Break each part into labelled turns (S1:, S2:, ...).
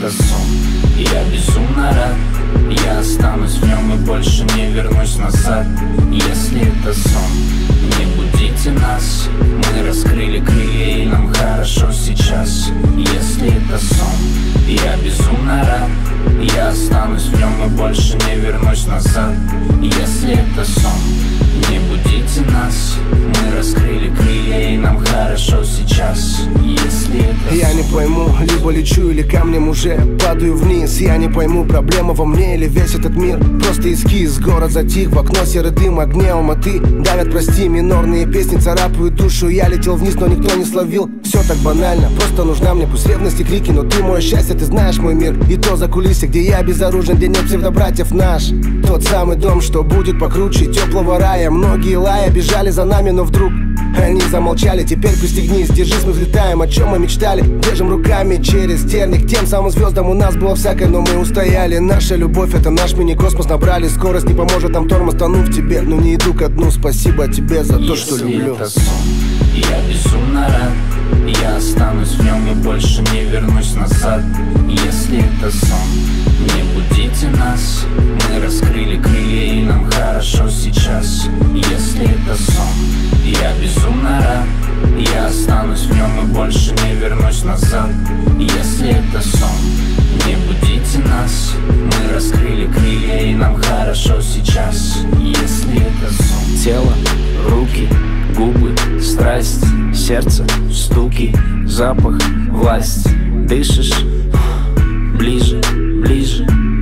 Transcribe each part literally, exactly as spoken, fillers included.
S1: это сон, я безумно рад. Я останусь в нем и больше не вернусь назад. Если это сон, не будите нас. Мы раскрыли крылья и нам хорошо сейчас. Если это сон, я безумно рад. Я останусь в нем и больше не вернусь назад. Если это сон, не будите нас. Мы раскрыли крылья и нам хорошо сейчас. Если это
S2: Я не пойму, либо лечу или камнем уже падаю вниз. Я не пойму, проблема во мне или весь этот мир просто эскиз. Город затих, в окно серый дым, огня алматы давят, прости, минорные песни царапают душу. Я летел вниз, но никто не словил. Все так банально, просто нужна мне пусть ревность и крики. Но ты мое счастье, ты знаешь мой мир. И то за кулисы, где я безоружен, где нет псевдобратьев наш. Тот самый дом, что будет покруче теплого рая. Многие лая бежали за нами, но вдруг они замолчали. Теперь пристегнись, держись, мы взлетаем. О чем мы мечтали, держим руками через терник. Тем самым звездам у нас было всякое, но мы устояли. Наша любовь, это наш мини-космос. Набрали скорость, не поможет нам тормоз, тону в тебе. Но не иду ко дну, спасибо тебе за то, что люблю.
S1: Это сон, я безумно рад. Я останусь в нем и больше не вернусь назад. Если это сон, не будите нас. Мы раскрыли крылья и нам хорошо сейчас. Если это сон, я безумно рад. Я останусь в нем и больше не вернусь назад. Если это сон, не будите нас. Мы раскрыли крылья и нам хорошо сейчас. Если это сон.
S3: Тело, руки, губы, страсть, сердце, стуки, запах, власть. Дышишь ближе, ближе.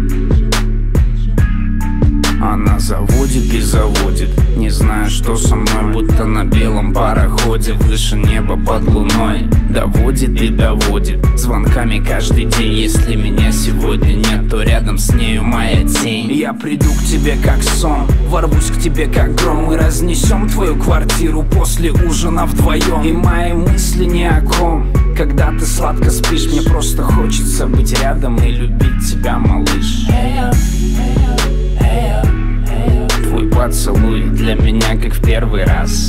S3: Она заводит и заводит, не знаю, что со мной, будто на белом пароходе выше неба под луной. Доводит и доводит звонками каждый день. Если меня сегодня нет, то рядом с нею моя тень. Я приду к тебе как сон, ворвусь к тебе как гром. И разнесем твою квартиру после ужина вдвоем. И мои мысли ни о ком. Когда ты сладко спишь, мне просто хочется быть рядом и любить тебя, малыш. Твой поцелуй для меня как в первый раз.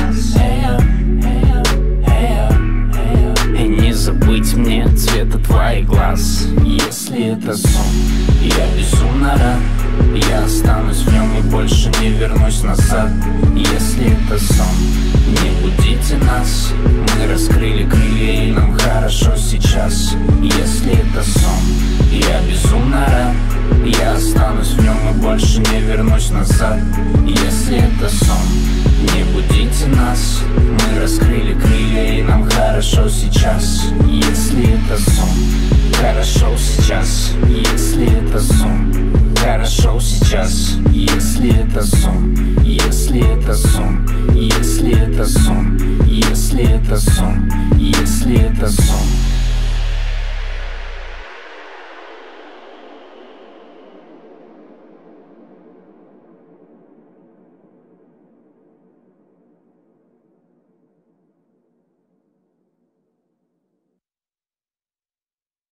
S3: И не забыть мне цвета твоих глаз.
S1: Если это сон, я безумно рад. Я останусь в нем и больше не вернусь назад. Если это сон, не будите нас. Мы раскрыли крылья и нам хорошо сейчас. Если это сон, я безумно рад. Я останусь в нем и больше не вернусь назад. Если это сон, не будите нас. Мы раскрыли крылья и нам хорошо сейчас. Если это сон, хорошо сейчас. Если это сон, хорошо сейчас. Если это сон, если это сон, если это сон, если это сон, если это сон.